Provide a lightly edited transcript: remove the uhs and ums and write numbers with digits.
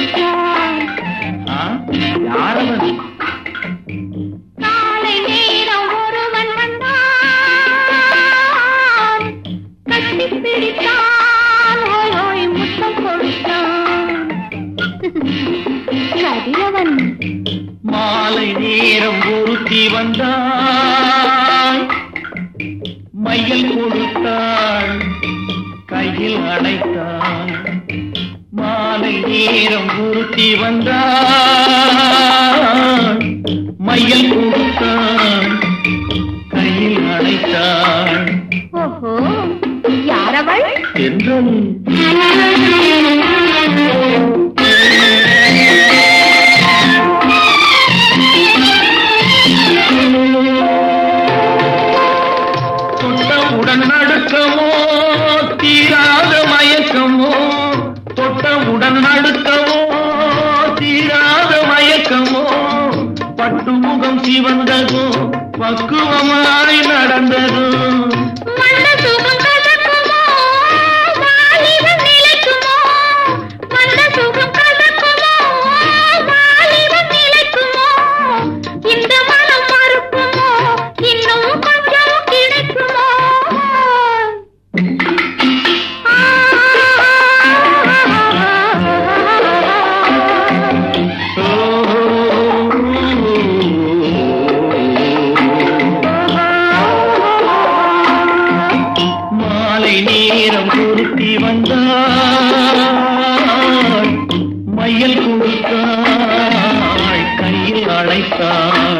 கொடுத்தான். யாரவன்? காலை நேரம் ஒருவன் வந்தான், கட்டி பிடித்தான், ஓய் ஓய் முத்தம் கொடுத்தான். கதிரவன். மாலை நேரம் ஒருத்தி வந்தாள், மையல் கொடுத்தாள், கையில் அணைத்தாள். மாலை நேரம் ஒருத்தி வந்தாள், மையல் கொடுத்தாள், கையில் அணைத்தாள். ஓஹோ, யாரவள்? என்றால் தொட்டவுடன் நடுக்கமோ தீராத மயக்கமோ, தொட்டவுடன் நடுக்கமோ தீராத மயக்கமோ, பட்டுமுகம் சிவந்ததோ பக்குவமாய் நடந்ததோ. நேரம் பொருத்தி வந்தாள், மையல் கொடுத்தாள், கையில் அழைத்தாள்.